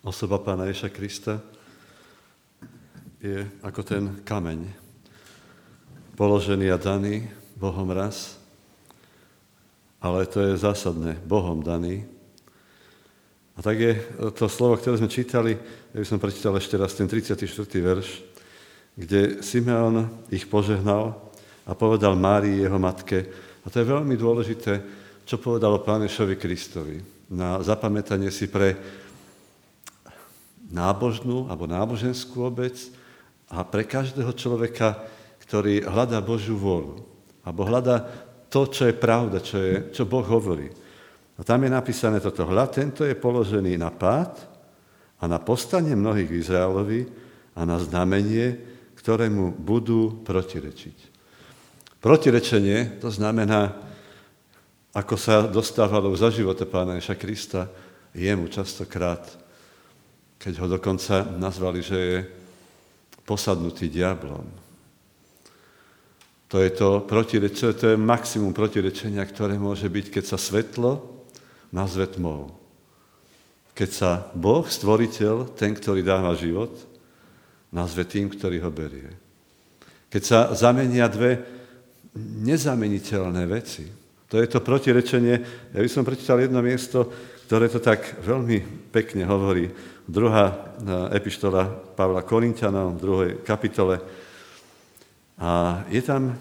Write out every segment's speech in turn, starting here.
Osoba Pána Ježiša Krista je ako ten kameň, položený a daný Bohom raz, ale to je zásadné, Bohom daný. A tak je to slovo, ktoré sme čítali, ja by som prečítal ešte raz ten 34. verš, kde Simeon ich požehnal a povedal Márii, jeho matke, a to je veľmi dôležité, čo povedal o Pánovi Kristovi, na zapamätanie si pre nábožnú alebo náboženskú obec a pre každého človeka, ktorý hľadá Božiu vôľu, alebo hľadá to, čo je pravda, čo Boh hovorí. A tam je napísané toto, tento je položený na pád a na povstanie mnohých v Izraelovi a na znamenie, ktorému budú protirečiť. Protirečenie, to znamená, ako sa dostávalo za života Pána Ježiša Krista, jemu častokrát, keď ho dokonca nazvali, že je posadnutý diablom. To je to protirečenie, to je maximum protirečenia, ktoré môže byť, keď sa svetlo nazve tmou. Keď sa Boh, stvoriteľ, ten, ktorý dáva život, nazve tým, ktorý ho berie. Keď sa zamenia dve nezameniteľné veci. To je to protirečenie. Ja by som prečítal jedno miesto, ktoré to tak veľmi pekne hovorí. Druhá epištola Pavla Korinťanom, v 2. kapitole. A je tam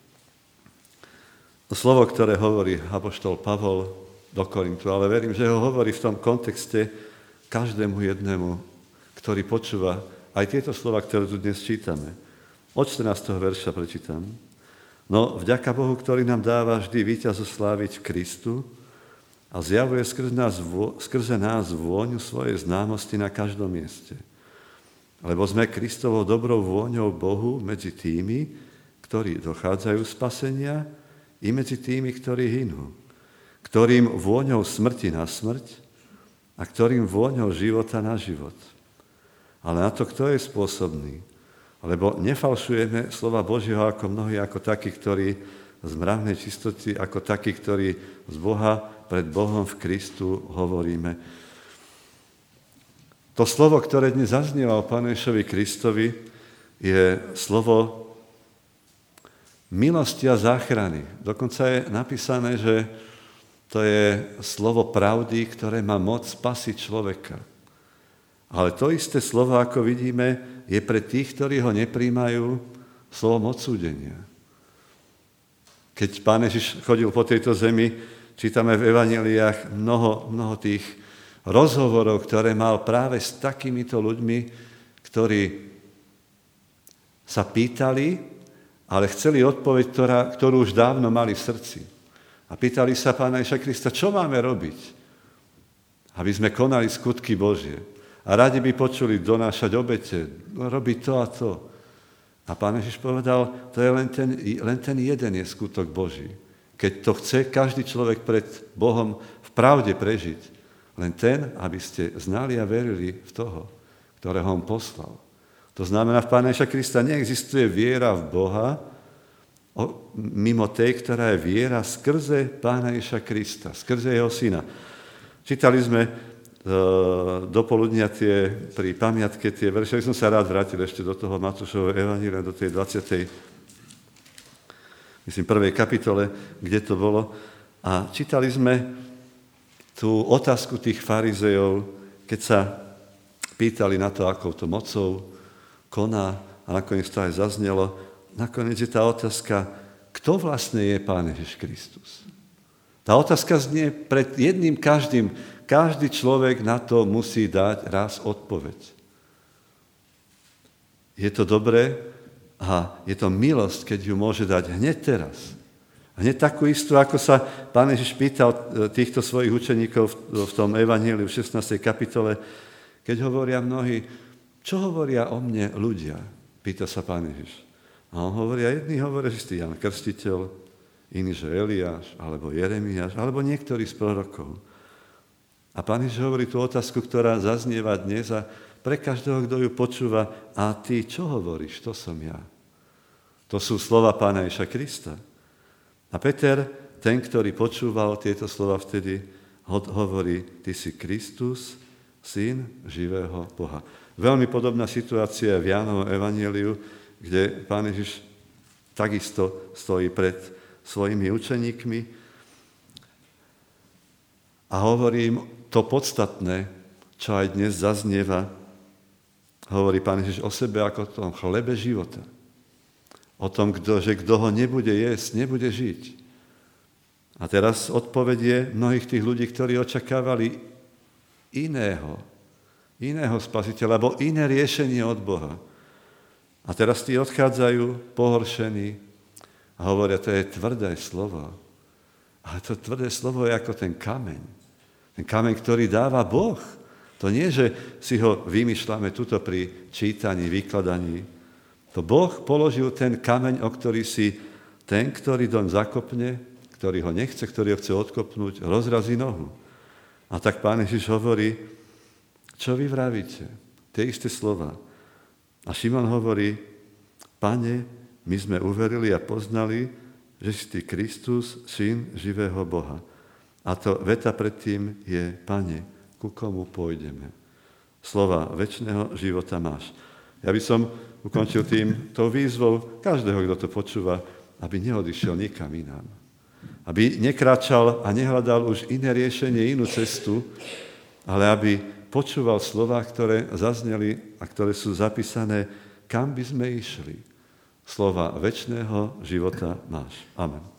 slovo, ktoré hovorí apoštol Pavol do Korintu, ale verím, že ho hovorí v tom kontexte každému jednému, ktorý počúva aj tieto slova, ktoré tu dnes čítame. Od 14. verša prečítam. No vďaka Bohu, ktorý nám dáva vždy víťazo sláviť v Kristu a zjavuje skrze nás vôňu svojej známosti na každom mieste. Lebo sme Kristovou dobrou vôňou Bohu medzi tými, ktorí dochádzajú spasenia, i medzi tými, ktorí hynú, ktorým vôňou smrti na smrť a ktorým vôňou života na život. Ale na to, kto je spôsobný? Lebo nefalšujeme slova Božieho ako mnohí, ako takí, ktorí z mravnej čistoty, ako takí, ktorí z Boha pred Bohom v Kristu hovoríme. To slovo, ktoré dnes zaznieva o Pánu Ježišovi Kristovi, je slovo milosti a záchrany. Dokonca je napísané, že to je slovo pravdy, ktoré má moc spasiť človeka. Ale to isté slovo, ako vidíme, je pre tých, ktorí ho nepríjmajú, slovom odsúdenia. Keď Pán Ježiš chodil po tejto zemi, čítame v evanjeliách mnoho tých rozhovorov, ktoré mal práve s takýmito ľuďmi, ktorí sa pýtali, ale chceli odpoveď, ktorú už dávno mali v srdci. A pýtali sa Pána Ježiša Krista, čo máme robiť, aby sme konali skutky Božie. A radi by počuli donášať obete, robiť to a to. A Pán Ježiš povedal, to je len ten jeden je skutok Boží. Keď to chce každý človek pred Bohom v pravde prežiť, len ten, aby ste znali a verili v toho, ktorého on poslal. To znamená, v Pána Ježiša Krista neexistuje viera v Boha, mimo tej, ktorá je viera skrze Pána Ježiša Krista, skrze jeho syna. Čítali sme dopoludnia pri pamiatke tie verše, by som sa rád vrátil ešte do toho Matúšovho evanjelia, do tej 1. kapitole, kde to bolo. A čítali sme tú otázku tých farizejov, keď sa pýtali na to, akou to mocou koná, a nakoniec to aj zaznelo. Nakoniec je tá otázka, kto vlastne je Pán Ježiš Kristus? Tá otázka znie pred jedným každý človek na to musí dať raz odpoveď. Je to dobré a je to milosť, keď ju môže dať hneď teraz. Hneď takú istú, ako sa Pán Ježiš pýtal týchto svojich učeníkov v tom evanjeliu v 16. kapitole, keď hovoria mnohí, čo hovoria o mne ľudia? Pýta sa Pán Ježiš. A on hovoria, jedni hovoria, že si Ján Krstiteľ, iní, že Eliáš, alebo Jeremiáš, alebo niektorý z prorokov. A Pán Ježiš hovorí tú otázku, ktorá zaznieva dnes a pre každého, kto ju počúva, a ty čo hovoríš, to som ja. To sú slova Pána Ježiša Krista. A Peter, ten, ktorý počúval tieto slova vtedy, hovorí, ty si Kristus, Syn živého Boha. Veľmi podobná situácia je v Jánovom evanjeliu, kde Pán Ježiš takisto stojí pred svojimi učeníkmi a hovorí im to podstatné, čo aj dnes zaznieva. Hovorí Pán Ježiš o sebe ako o tom chlebe života. O tom, že kto ho nebude jesť, nebude žiť. A teraz odpovedie mnohých tých ľudí, ktorí očakávali iného spasiteľa, alebo iné riešenie od Boha. A teraz tí odchádzajú pohoršení a hovoria, to je tvrdé slovo. Ale to tvrdé slovo je ako ten kameň. Ten kameň, ktorý dáva Boh. To nie, že si ho vymýšľame tuto pri čítaní, vykladaní. To Boh položil ten kameň, o ktorý si ten, ktorý doň zakopne, ktorý ho nechce, ktorý ho chce odkopnúť, rozrazí nohu. A tak Pán Ježiš hovorí, čo vy vravíte? Tie isté slova. A Šimon hovorí, Pane, my sme uverili a poznali, že si ty Kristus, Syn živého Boha. A to veta predtým je, Pane, ku komu pôjdeme? Slova večného života máš. Ja by som ukončil tou výzvou každého, kto to počúva, aby neodišiel nikam inám. Aby nekráčal a nehľadal už iné riešenie, inú cestu, ale aby počúval slová, ktoré zazneli a ktoré sú zapísané, kam by sme išli. Slova večného života máš. Amen.